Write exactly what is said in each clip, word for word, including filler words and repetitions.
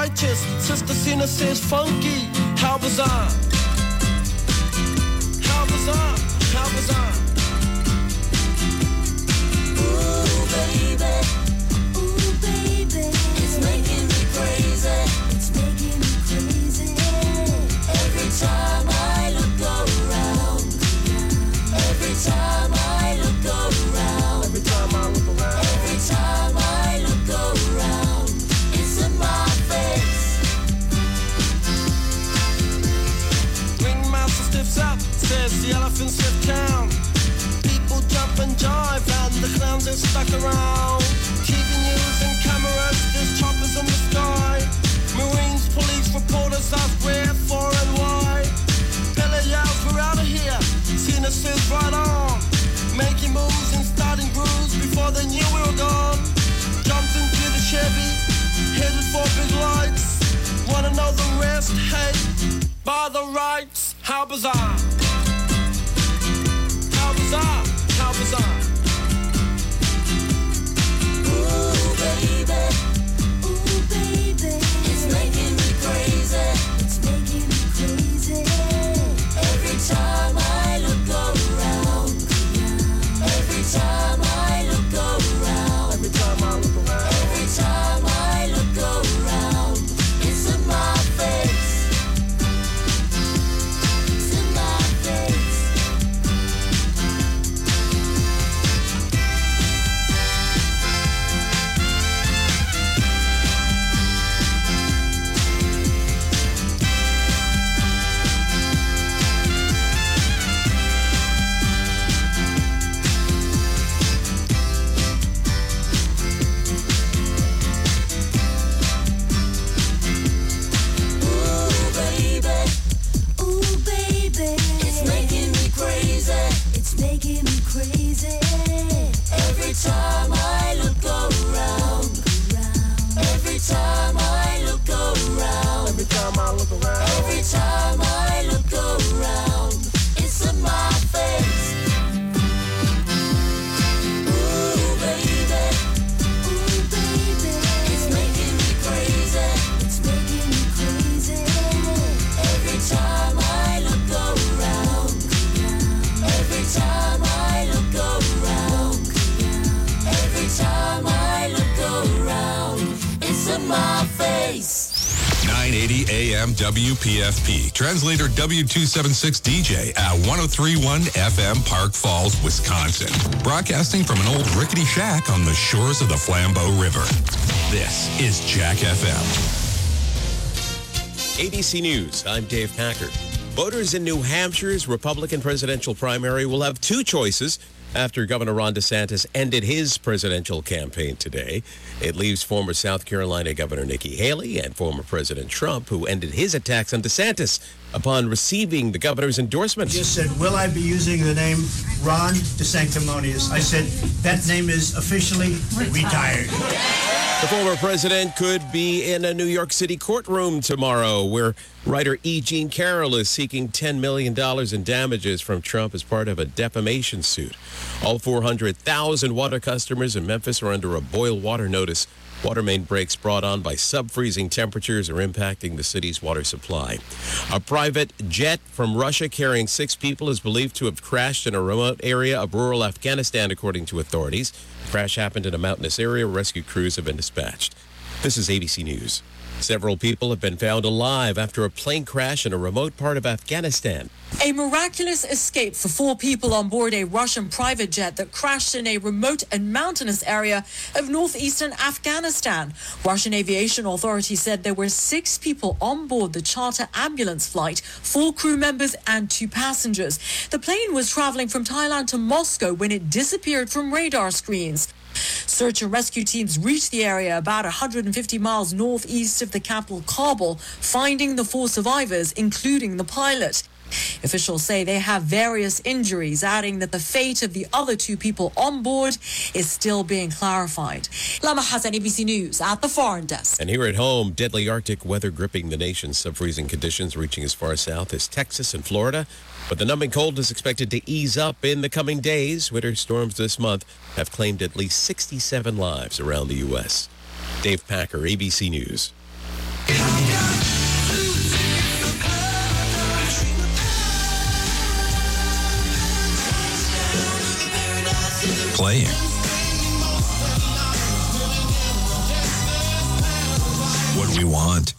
righteous. Sister Cena says funky. How bizarre. How bizarre. How bizarre. Ooh, baby. Ooh, baby. It's making me crazy. It's making me crazy. Every time I look around. Every time I look around. Every time I look around. Every time I look around. It's in my face. Ringmaster stiffs up, says the elephant sniff town. People jump and jive and the clowns are stuck around. T V news and cameras, there's choppers in the sky. Marines, police, reporters ask where, for and why. Billy yells, we're out of here. Cena says right on. Making moves and starting grooves before they knew we were gone. Jumped into the Chevy, headed for big lights. Wanna know the rest? Hey, by the rights. How bizarre. How bizarre. How bizarre. Ooh, baby. Ooh, baby. It's making me crazy. It's making me crazy. Every time I look around. Every time I look around. Every time I look around. Every time I look around. It's in my face. It's in my face. Ooh, baby. Ooh, baby. It's making me crazy. It's making me crazy. Every time I look around. Every time I look around. Every time I look around. Every time I look around. It's in my face. Ooh, baby. Ooh, baby. It's making me crazy. It's making me crazy. Every time I look around. Every time I look around. Every time I look around. It's in my face. nine eighty A M W P F P. Translator W two seventy-six D J at one oh three point one F M Park Falls, Wisconsin. Broadcasting from an old rickety shack on the shores of the Flambeau River. This is Jack F M. A B C News, I'm Dave Packard. Voters in New Hampshire's Republican presidential primary will have two choices after Governor Ron DeSantis ended his presidential campaign today. It leaves former South Carolina Governor Nikki Haley and former President Trump, who ended his attacks on DeSantis upon receiving the governor's endorsement. Just said, will I be using the name Ron DeSanctimonious? I said, that name is officially retired. The former president could be in a New York City courtroom tomorrow, where writer E. Jean Carroll is seeking ten million dollars in damages from Trump as part of a defamation suit. All four hundred thousand water customers in Memphis are under a boil water notice. Water main breaks brought on by sub-freezing temperatures are impacting the city's water supply. A private jet from Russia carrying six people is believed to have crashed in a remote area of rural Afghanistan, according to authorities. The crash happened in a mountainous area where rescue crews have been dispatched. This is A B C News. Several people have been found alive after a plane crash in a remote part of Afghanistan. A miraculous escape for four people on board a Russian private jet that crashed in a remote and mountainous area of northeastern Afghanistan. Russian aviation authorities said there were six people on board the charter ambulance flight, four crew members and two passengers. The plane was traveling from Thailand to Moscow when it disappeared from radar screens. Search and rescue teams reached the area about one hundred fifty miles northeast of the capital, Kabul, finding the four survivors, including the pilot. Officials say they have various injuries, adding that the fate of the other two people on board is still being clarified. Lama Hassan, A B C News, at the Foreign Desk. And here at home, deadly Arctic weather gripping the nation, sub-freezing conditions reaching as far south as Texas and Florida. But the numbing cold is expected to ease up in the coming days. Winter storms this month have claimed at least sixty-seven lives around the U S. Dave Packer, A B C News. playing. What we want.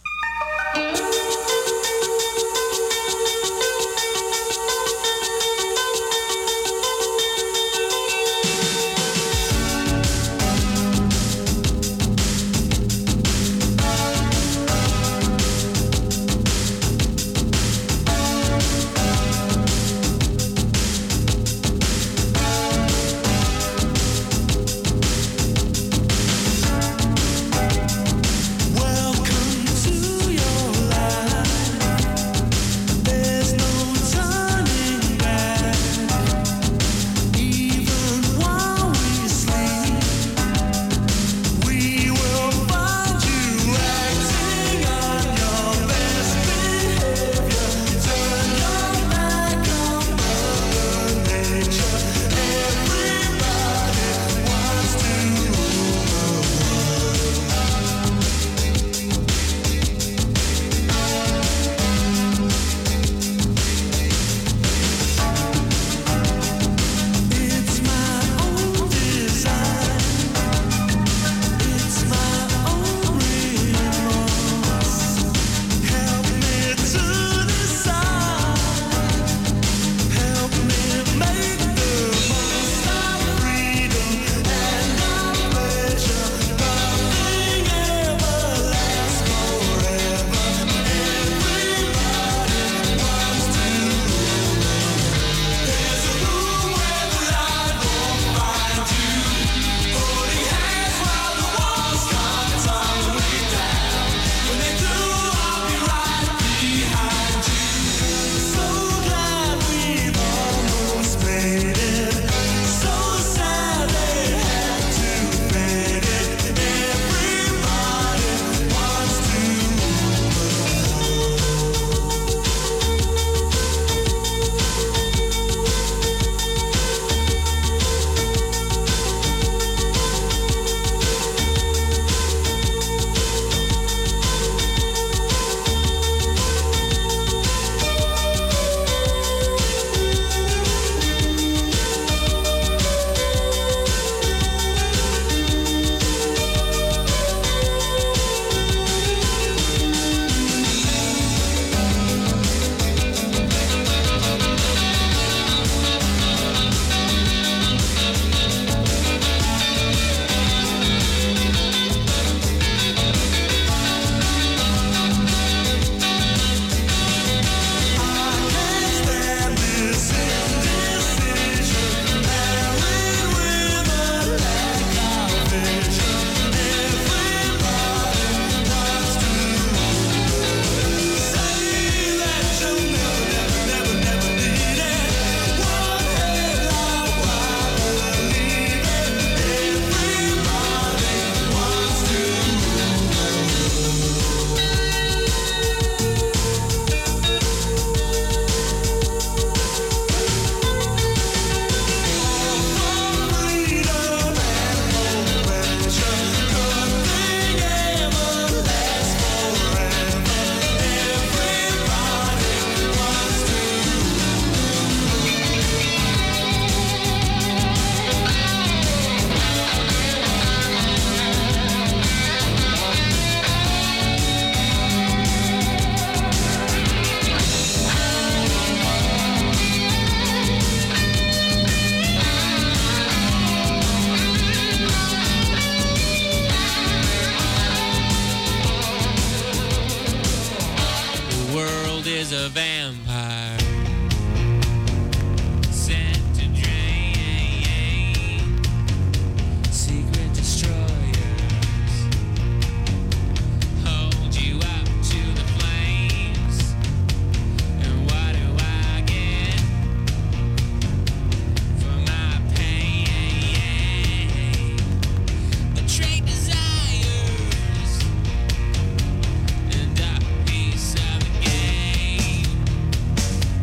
is a vampire sent to drain secret destroyers, hold you up to the flames. And what do I get for my pain? Betrayed desires and a piece of the game.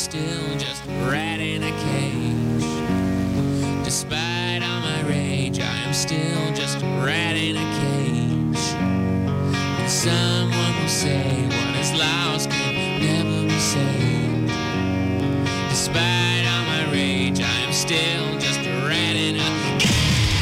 still just a rat in a cage. Despite all my rage, I am still just a rat in a cage. And someone will say what is lost can never be saved. Despite all my rage, I am still just a rat in a cage.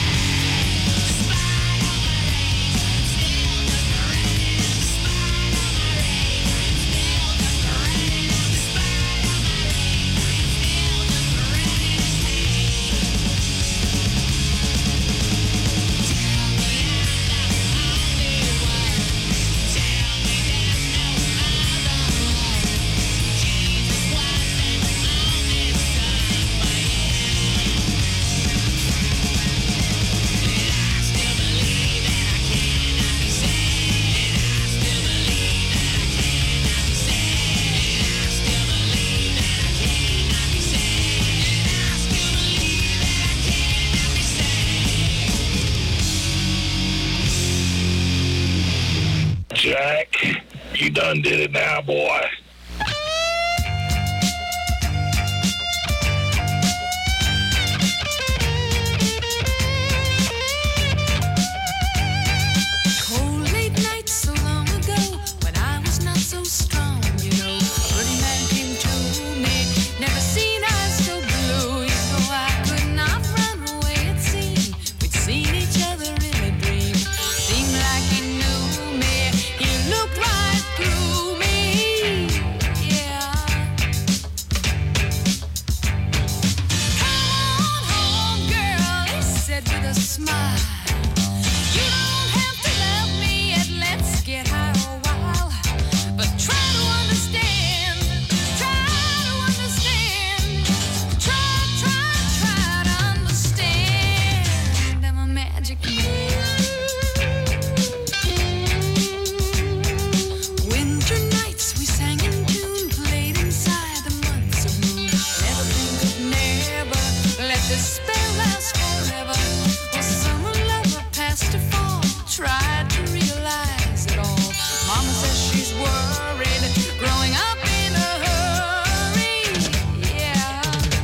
Jack, you done did it now, boy. Cold late nights so long ago when I was not so strong, you know. A pretty man came to me, never seen eyes so blue. You know I could not run away, it seemed. We'd seen each other in a dream. Seemed like he knew me, he looked right through me. Yeah. Come on home, girl, he said with a smile. You don't have to love me yet, let's get high a while. But try to understand, try to understand. Try, try, try to understand. I'm a magic man. Winter nights we sang in tune, played inside the months of moon. Never think of never, let this spell last forever. Well, summer lover past to fall, tried to realize it all. Mama says she's worried, growing up in a hurry. Yeah.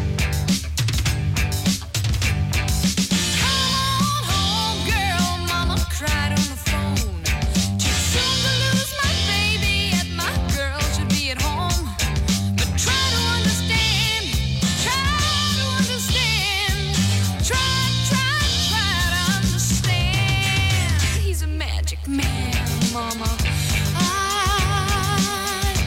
Come on home, girl, Mama cried on the phone. Too soon to lose my baby, yet my girl should be at home. But try to understand, try to understand. Try, try, try to understand. He's a magic man, Mama. I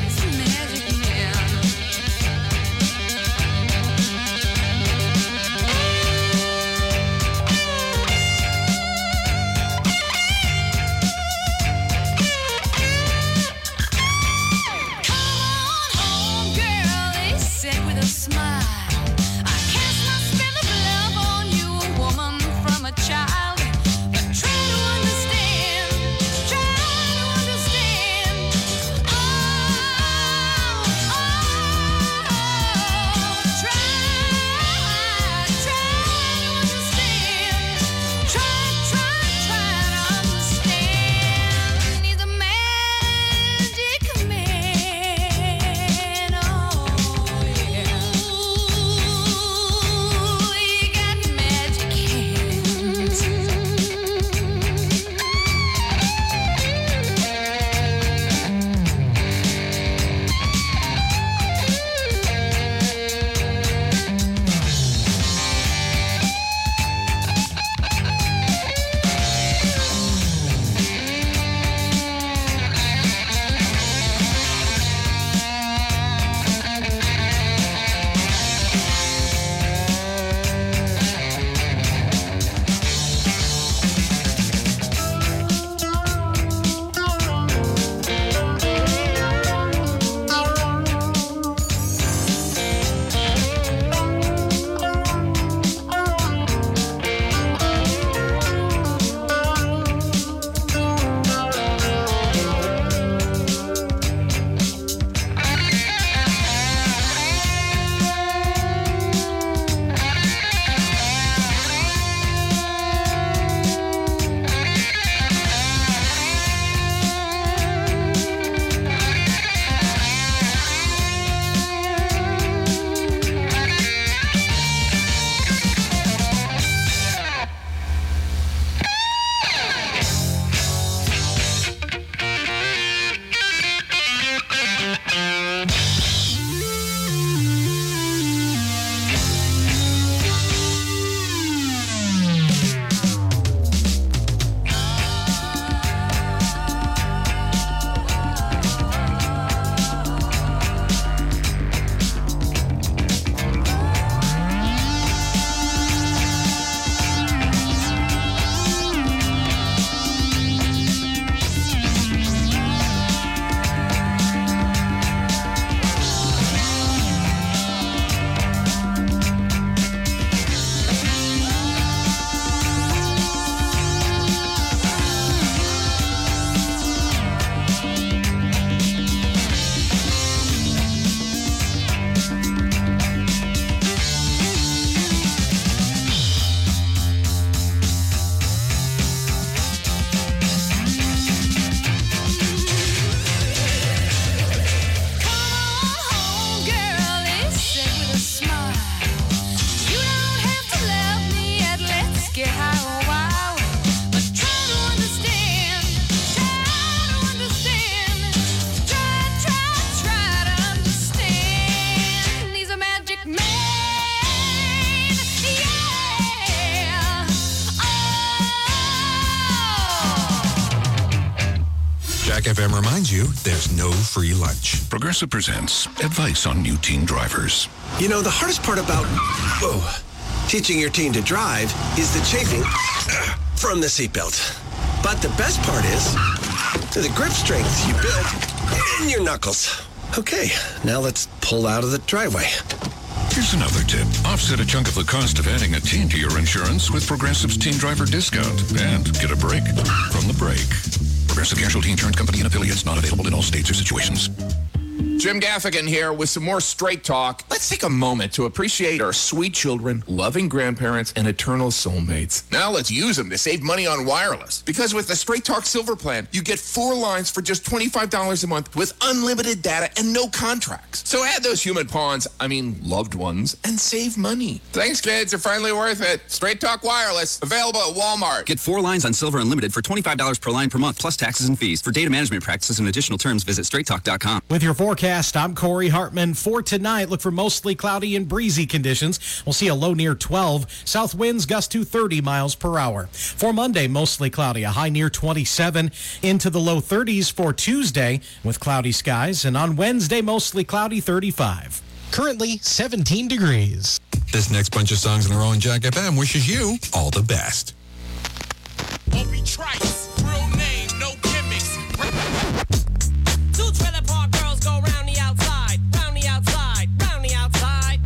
F M reminds you there's no free lunch. Progressive presents advice on new teen drivers. You know, the hardest part about whoa, teaching your teen to drive is the chafing from the seatbelt. But the best part is the grip strength you build in your knuckles. Okay, now let's pull out of the driveway. Here's another tip. Offset a chunk of the cost of adding a teen to your insurance with Progressive's Teen Driver Discount and get a break from the break. Progressive Casualty Insurance Company and affiliates, not available in all states or situations. Jim Gaffigan here with some more Straight Talk. Let's take a moment to appreciate our sweet children, loving grandparents, and eternal soulmates. Now let's use them to save money on wireless. Because with the Straight Talk Silver Plan, you get four lines for just twenty-five dollars a month with unlimited data and no contracts. So add those human pawns, I mean loved ones, and save money. Thanks, kids. They're finally worth it. Straight Talk Wireless, available at Walmart. Get four lines on Silver Unlimited for twenty-five dollars per line per month, plus taxes and fees. For data management practices and additional terms, visit straight talk dot com. With your forecast, I'm Corey Hartman. For tonight, look for mostly cloudy and breezy conditions. We'll see a low near twelve. South winds gust to thirty miles per hour. For Monday, mostly cloudy, a high near twenty-seven. Into the low thirties for Tuesday with cloudy skies. And on Wednesday, mostly cloudy, thirty-five. Currently, seventeen degrees. This next bunch of songs in a row on Jack F M wishes you all the best. Obi Trice, real name, no gimmicks. Two trailer park girls go round the outside, round the outside, round the outside.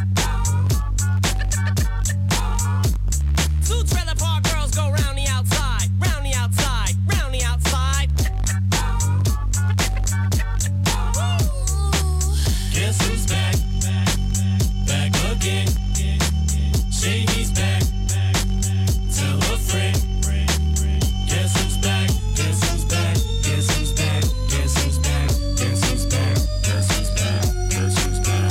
Two trailer park girls go round the outside, round the outside, round the outside. Guess who's back? Back again. Shady's back. Tell a friend. Guess who's back? Guess who's back? Guess who's back? Guess who's back? Guess who's back? Guess who's back? Guess who's back?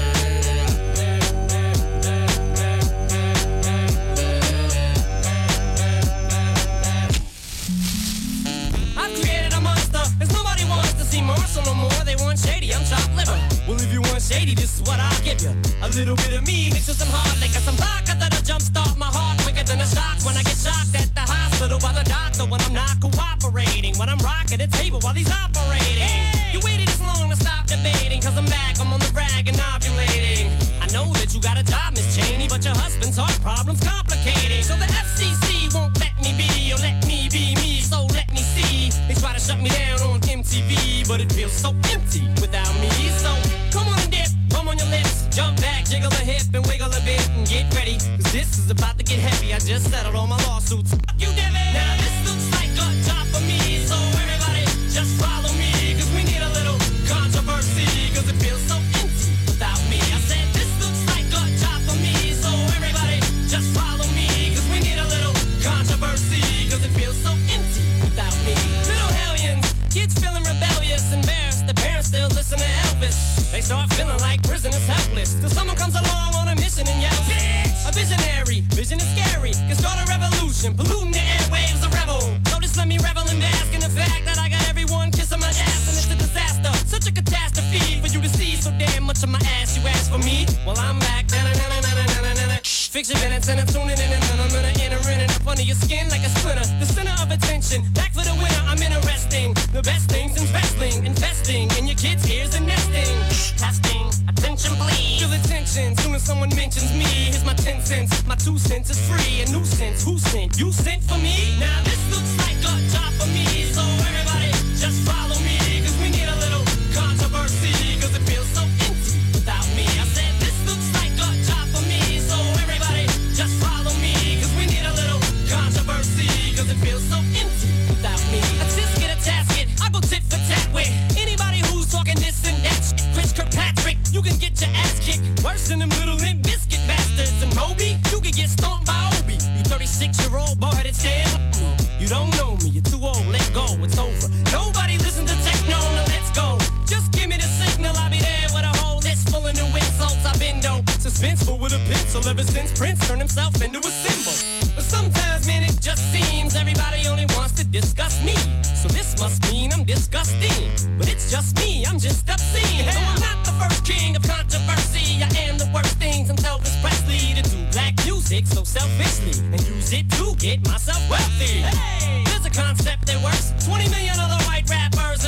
I've created a monster, 'cause nobody wants to see Marshall no more. They want Shady, I'm chopped liver. Well, if you want Shady, this is what I'll give you. A little bit of me mixed with some hard liquor, some vodka that'll jumpstart my heart quicker than a shock when I get shocked at the hospital by the doctor when I'm not cooperating. When I'm rocking the table while he's operating. Hey! You waited this long to stop debating, 'cause I'm back, I'm on the rag and ovulating. I know that you got a job, Miss Cheney, but your husband's heart problem's complicated. So the F C C won't let me be, or let me be me, so let me see. They try to shut me down on M T V, but it feels so empty without me. So come on and dip, bum on your lips, jump back, jiggle a hip and wiggle a bit and get ready, 'cause this is about to get heavy. I just settled all my lawsuits. Fuck you, Devin. Now this looks like a job for me, so everybody just follow me, 'cause we need a little controversy, 'cause it feels so empty without me. I said this looks like a job for me, so everybody just follow me, 'cause we need a little controversy, 'cause it feels so empty without me. Little hellions, kids feeling rebellious, embarrassed, the parents still listen to Elvis. They start feeling like prisoners helpless, till someone comes along on a mission and yells, bitch! A visionary, vision is scary, can start a revolution, polluting the airwaves, a rebel. So just let me revel and bask in the fact that I got everyone kissing my ass, and it's a disaster, such a catastrophe for you to see so damn much of my ass. You ask for me, well I'm back. Fix your minutes and I'm tuning in, and then I'm gonna enter in and up under your skin like a splinter. The center of attention, back for the winner. I'm interesting. The best things in wrestling, investing in your kids' ears and nesting. Testing, attention please. Feel attention, soon as someone mentions me. Here's my ten cents, my two cents is free. A nuisance, who sent? You sent for me? Now this looks like a job for me, so everybody just follow me, 'cause we need a little controversy, 'cause it feels so empty without me. I said this looks like a job for me, so everybody just follow me, 'cause we need a little controversy, 'cause it feels so empty without me. A tisket, a tasket, I go tit for tat with anybody who's talking this and that shit. Chris Kirkpatrick, you can get your ass kicked worse than them little Limp Biscuit bastards. And Moby, you can get stomped by Obi. You thirty-six-year-old boy that's dead. You don't know me, you're too old, let go, it's over. Nobody listen to techno, now let's go. Just give me the signal, I'll be there with a whole list full of new insults. I've been dope, suspenseful with a pencil ever since Prince turned himself into a symbol. But sometimes, man, it just seems everybody only wants to discuss me. So this must mean I'm disgusting. But it's just me, I'm just obscene. So I'm not the first king of controversy. I am the worst things I'm Elvis Presley to do black music so selfishly and use it to get myself wealthy. Hey, there's a concept that works. twenty million other white rappers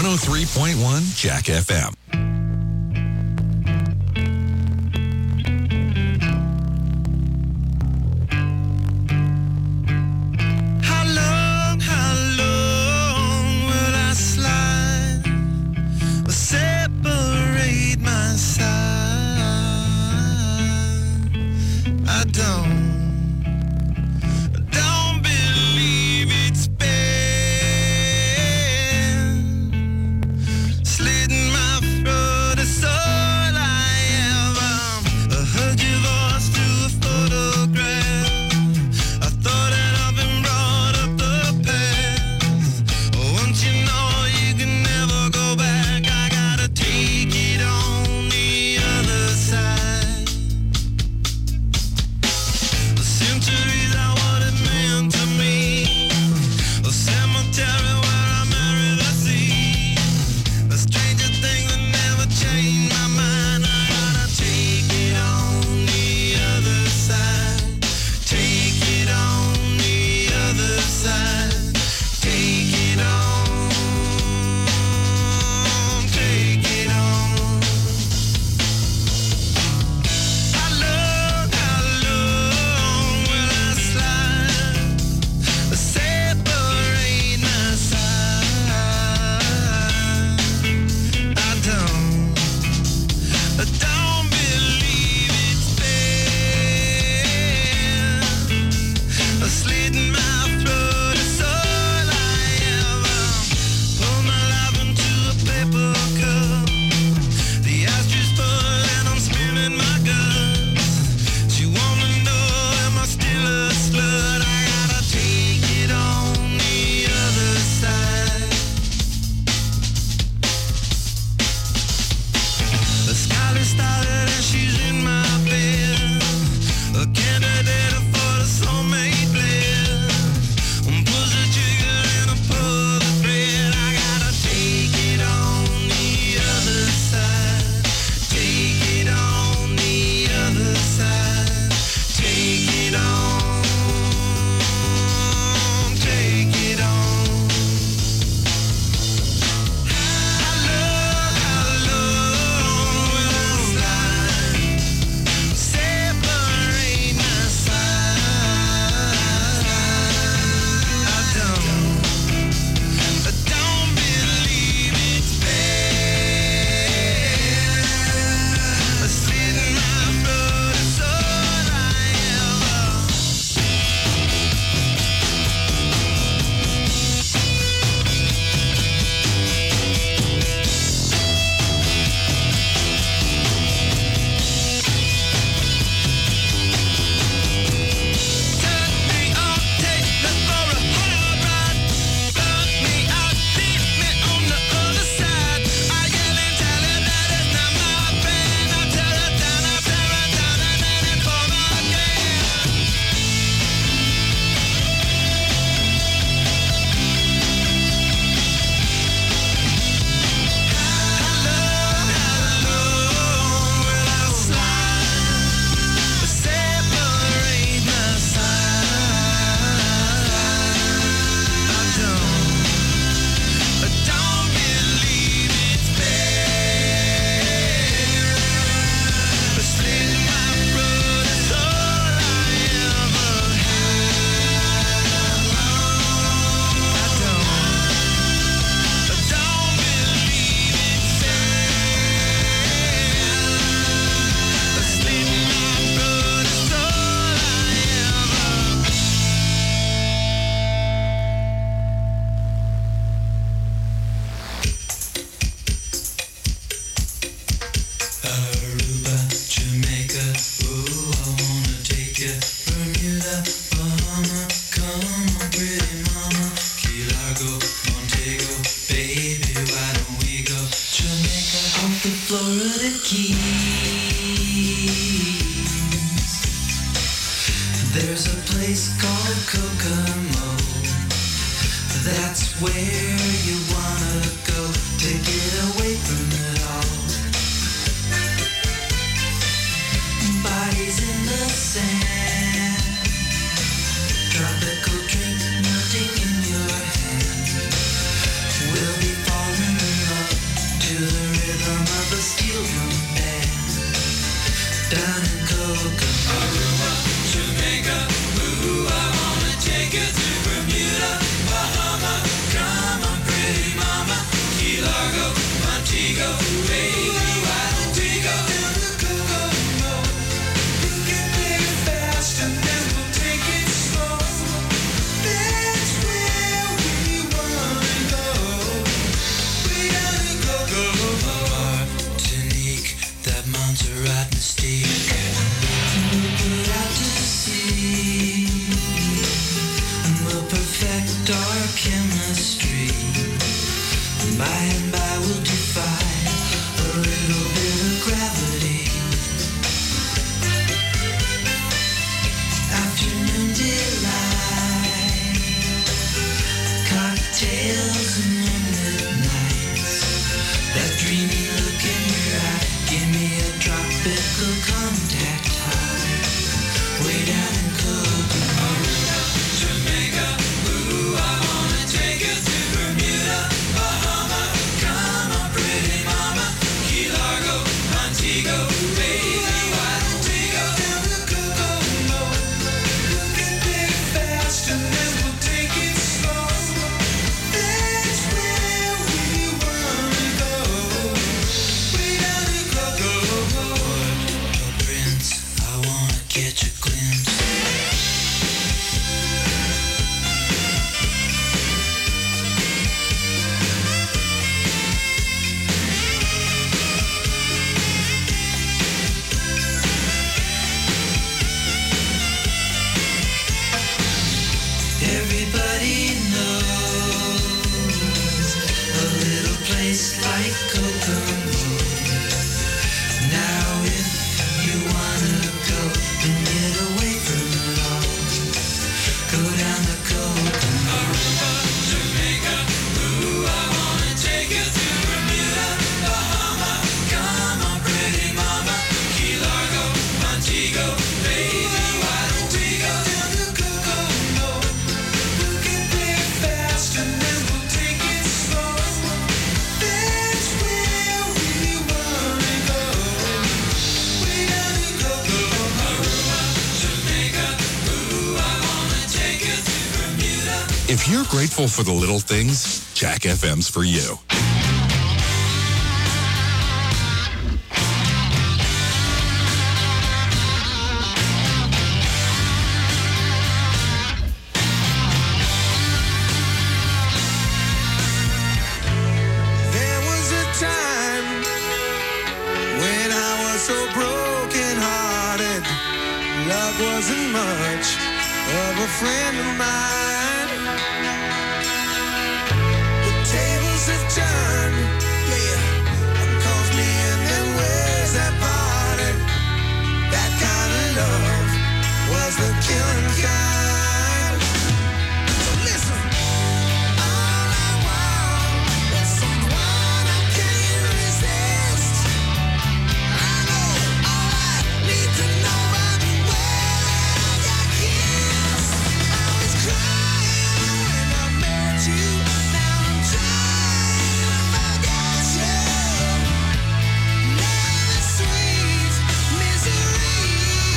one oh three point one Jack F M. There's a place called Kokomo. That's where you wanna go to get away from it all. Bodies in the sand, tropical drink melting in your hand. We'll be falling in If you're grateful for the little things, Jack F M's for you. There was a time when I was so broken-hearted. Love wasn't much of a friend of mine. The tables have turned, yeah, and caused me in them ways that parted. That kind of love was the killing kind. So listen, all I want is someone I can't resist. I know all I need to know by the way I kiss. I was crying when I met you. Now I'm trying to forget you. Love is sweet misery.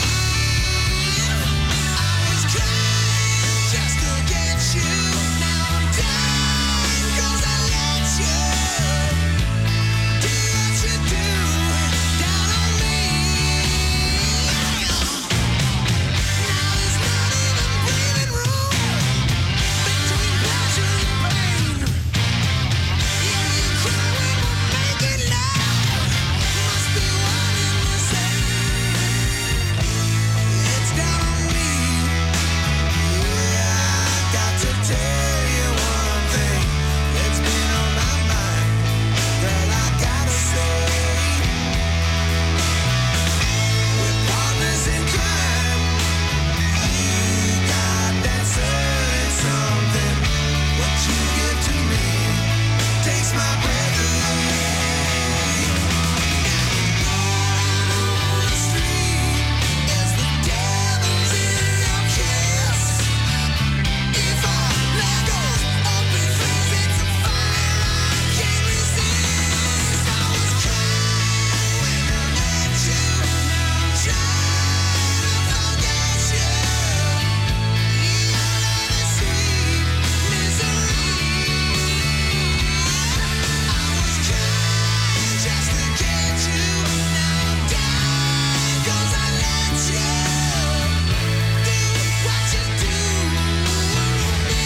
I was crying just to get you. Now I'm dying 'cause I let you do what you do down on me. Now there's not even breathing room between pleasure and pain. Yeah, you cry when we're making love. Must be one and the same. It's down on me. Yeah, I got to tell you one thing. It's been on my mind. Girl, I gotta say, we're partners in crime. You got that certain something. What you give to me takes my breath away. On the street is the devil's in your kiss. If I let go of it, it's a fire I can't resist. I was crying when I met you. Now I'm trying to forget you. Your love is sweet misery. I was crying just to get you. Now I'm dying 'cause I let you do what you do to me.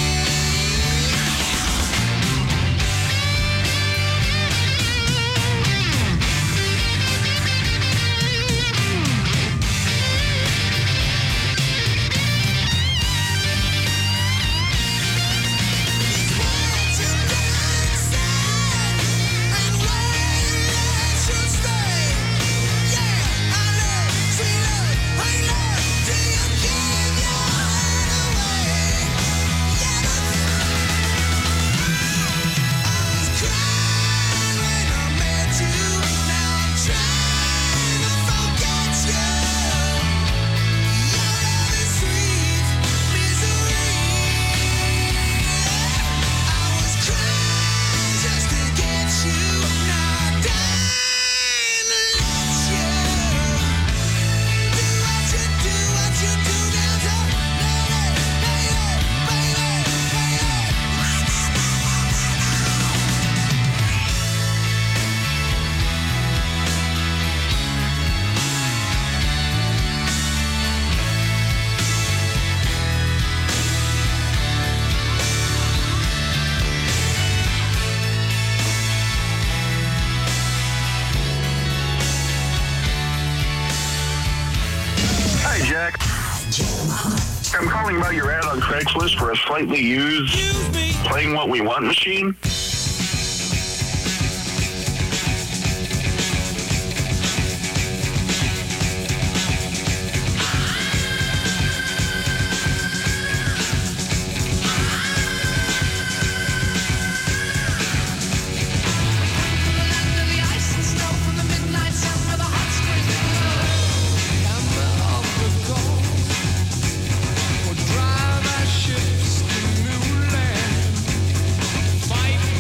Hi, Jack. I'm calling about your ad on Craigslist for a slightly used Playing What We Want machine. Drive our ships to new land. Fight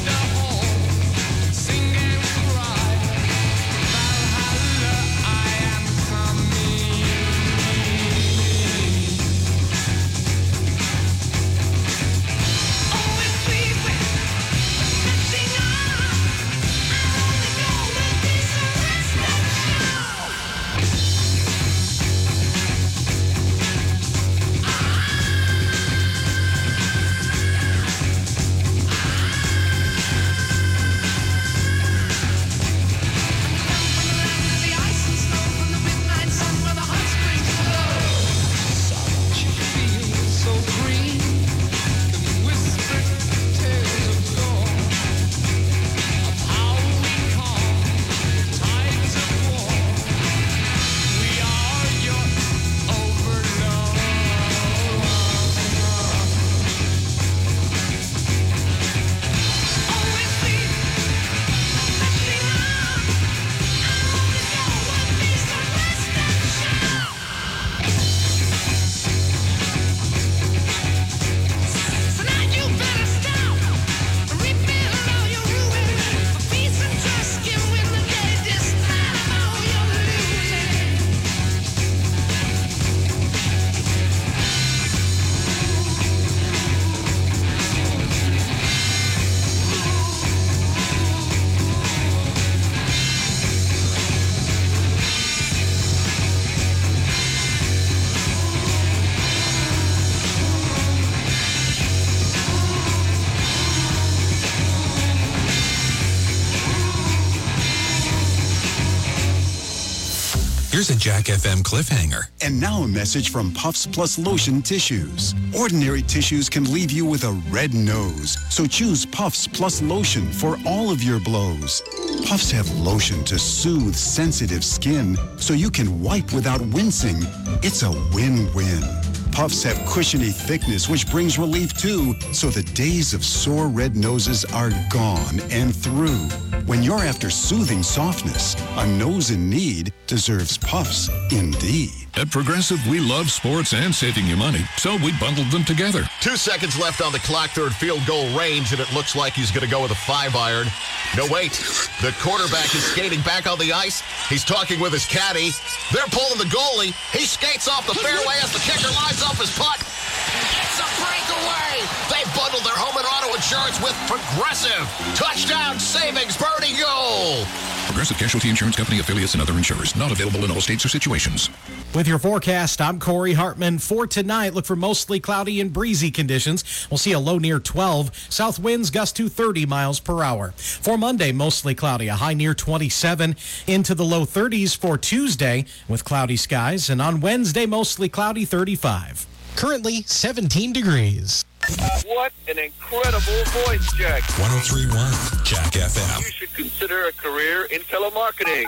Here's a Jack F M cliffhanger. And now a message from Puffs Plus Lotion Tissues. Ordinary tissues can leave you with a red nose, so choose Puffs Plus Lotion for all of your blows. Puffs have lotion to soothe sensitive skin, so you can wipe without wincing. It's a win-win. Puffs have cushiony thickness, which brings relief too, so the days of sore red noses are gone and through. When you're after soothing softness, a nose in need deserves Puffs indeed. At Progressive, we love sports and saving you money, so we bundled them together. Two seconds left on the clock, third field goal range, and it looks like he's going to go with a five iron. No, wait. The quarterback is skating back on the ice. He's talking with his caddy. They're pulling the goalie. He skates off the fairway as the kicker lines up his putt. It's a breakaway. They bundled their home and auto insurance with Progressive. Touchdown savings, birdie goal. Progressive Casualty Insurance Company, affiliates, and other insurers. Not available in all states or situations. With your forecast, I'm Corey Hartman. For tonight, look for mostly cloudy and breezy conditions. We'll see a low near twelve. South winds gust to thirty miles per hour. For Monday, mostly cloudy, a high near twenty-seven. Into the low thirties for Tuesday with cloudy skies. And on Wednesday, mostly cloudy, thirty-five. Currently, seventeen degrees. What an incredible voice, Jack. one oh three point one Jack F M. You should consider a career in telemarketing.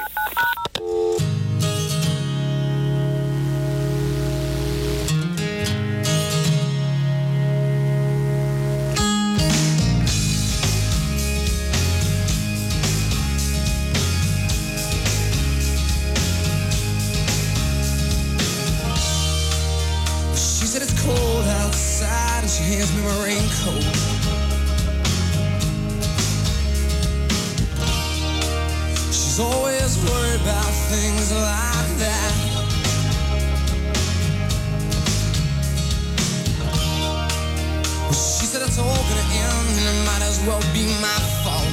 She said it's cold outside and she hands me my raincoat. She's always worried about things like that. She said it's all gonna end and it might as well be my fault.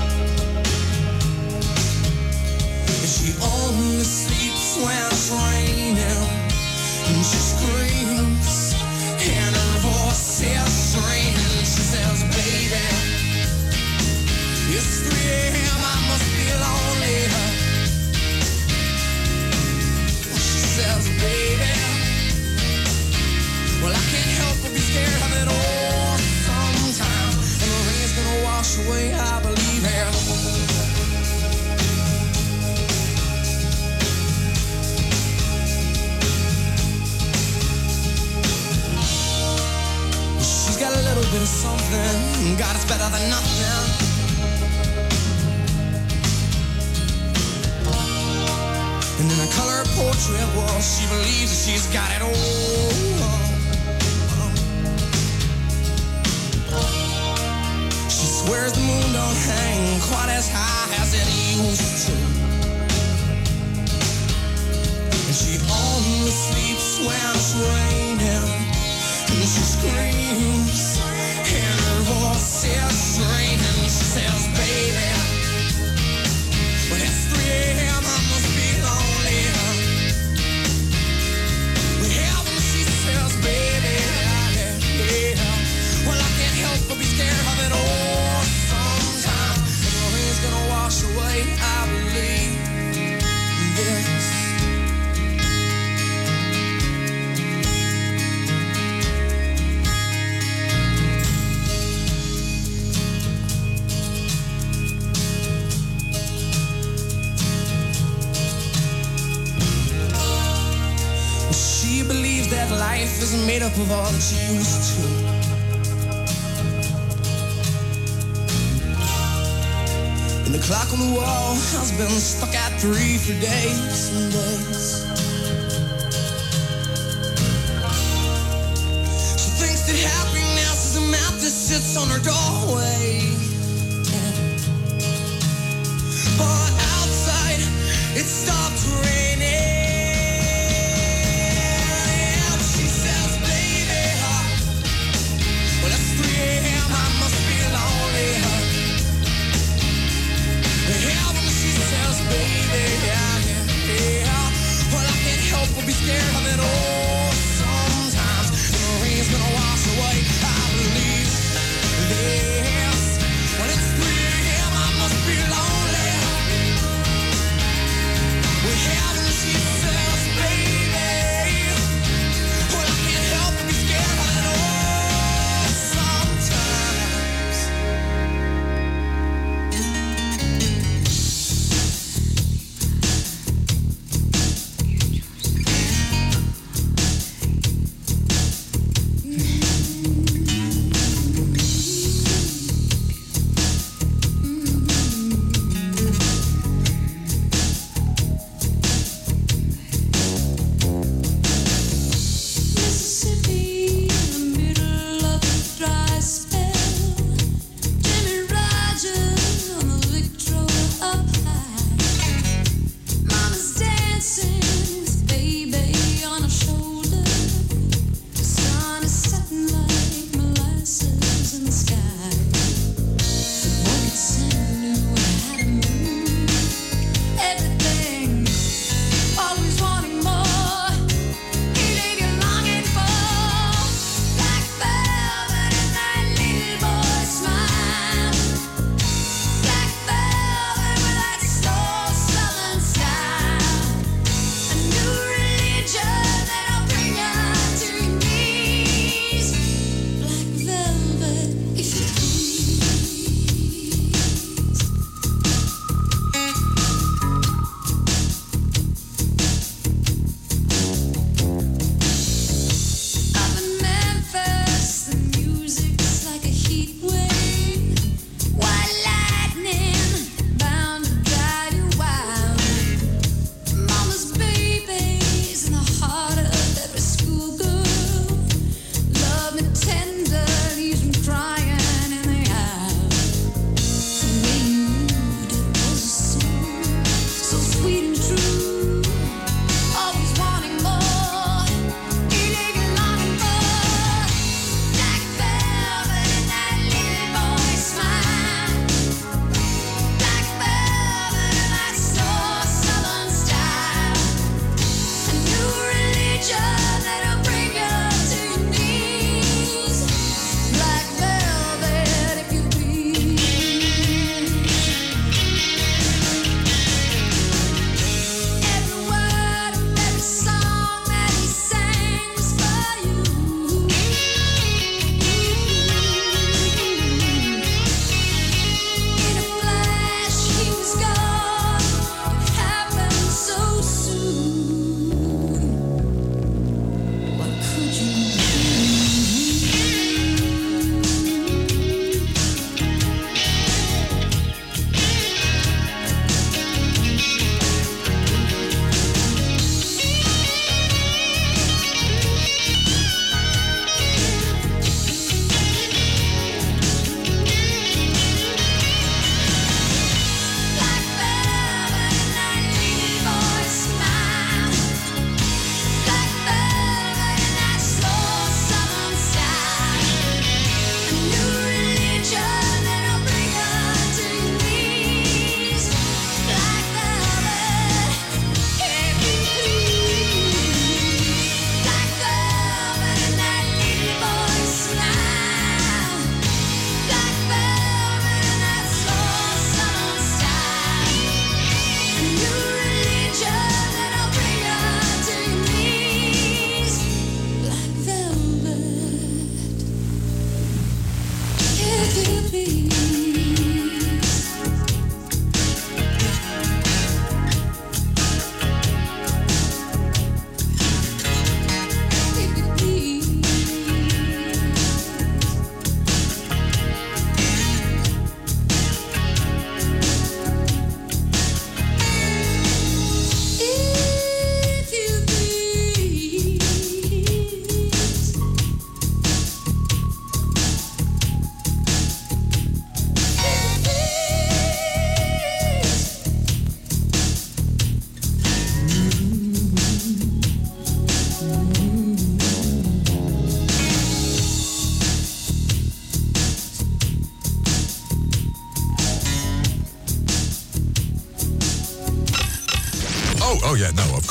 And she only sleeps when it's raining. And she screams, and her voice is strange. She says, baby, it's three a.m., I must be lonely. She says, baby, well, I can't help but be scared of it all sometimes. And the rain's gonna wash away, I believe her. Got a little bit of something, God, it's better than nothing. And in a color portrait, well, she believes that she's got it all. She swears the moon don't hang quite as high as it used to. And she only sleeps when it's raining. And she screams, and her voice is strange. And she says, baby, when it's three a.m., I must be lonely. Well, when she says, baby, yeah, yeah, well, I can't help but be scared of it all sometimes. And the rain's gonna wash away, I believe, yes. She believes that life is made up of all that she used to. And the clock on the wall has been stuck at three for days and days. She thinks that happiness is a map that sits on her doorway. But outside, it stopped raining. Be scared of it all sometimes. The rain's gonna wash away, I believe. Yeah.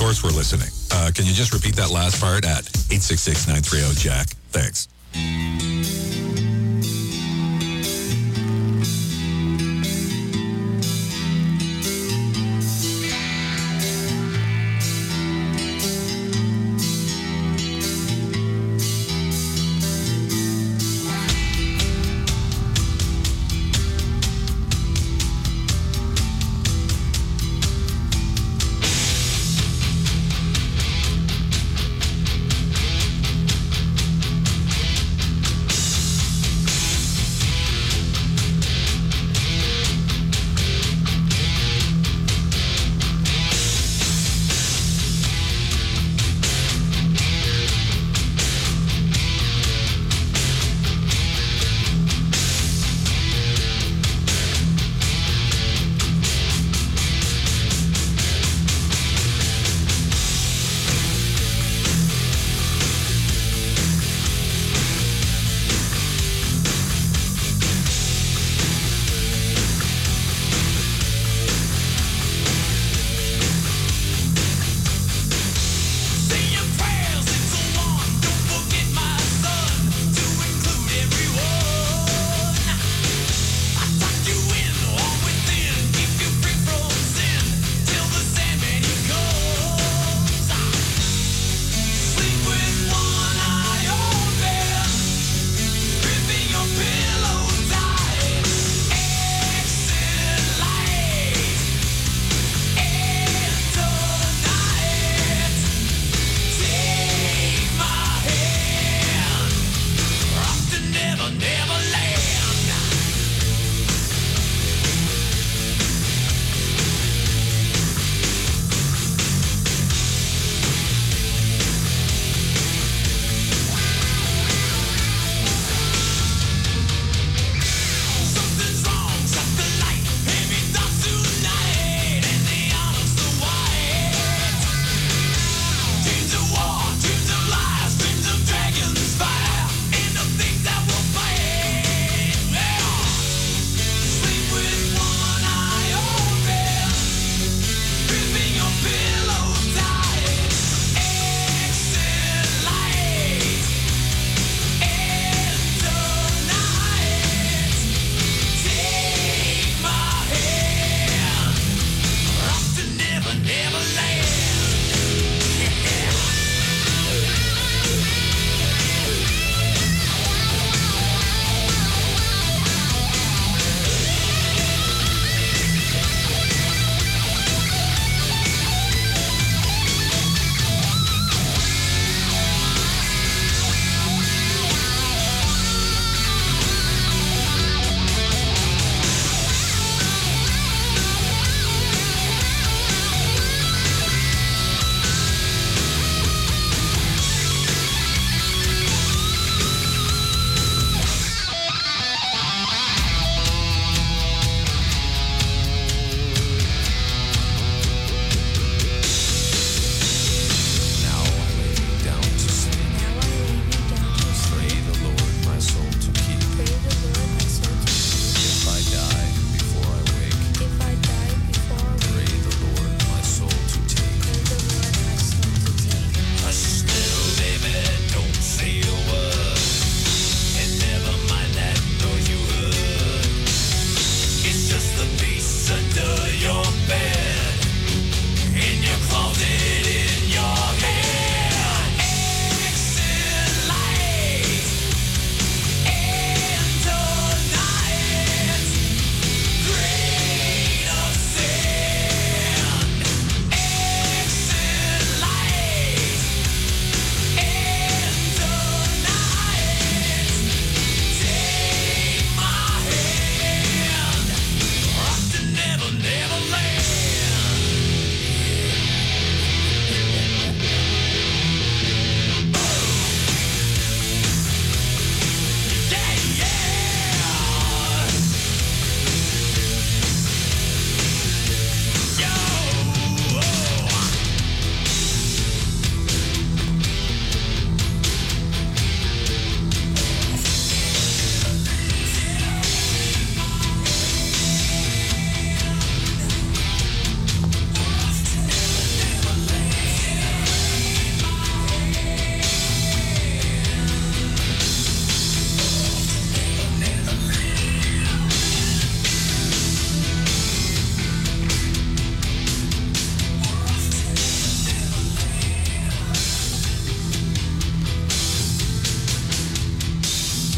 course we're listening. Uh, can you just repeat that last part at eight six six, nine three zero, Jack? Thanks.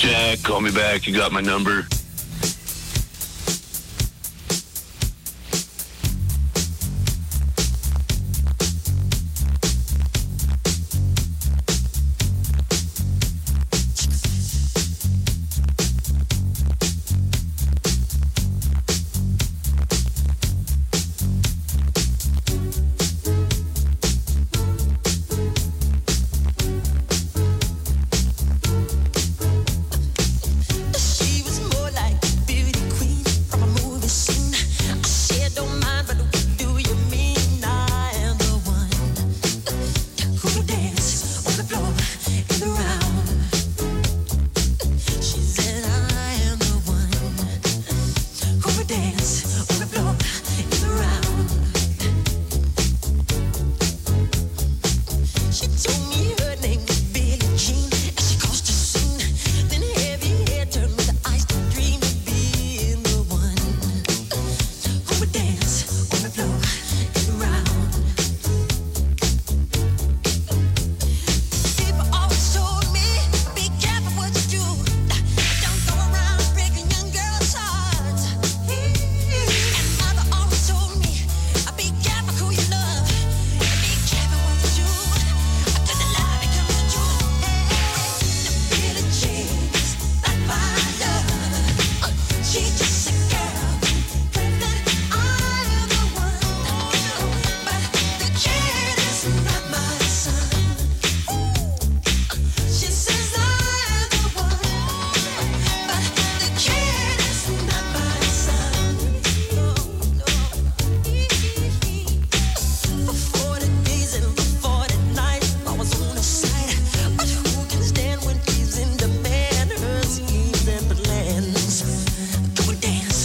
Jack, call me back. You got my number.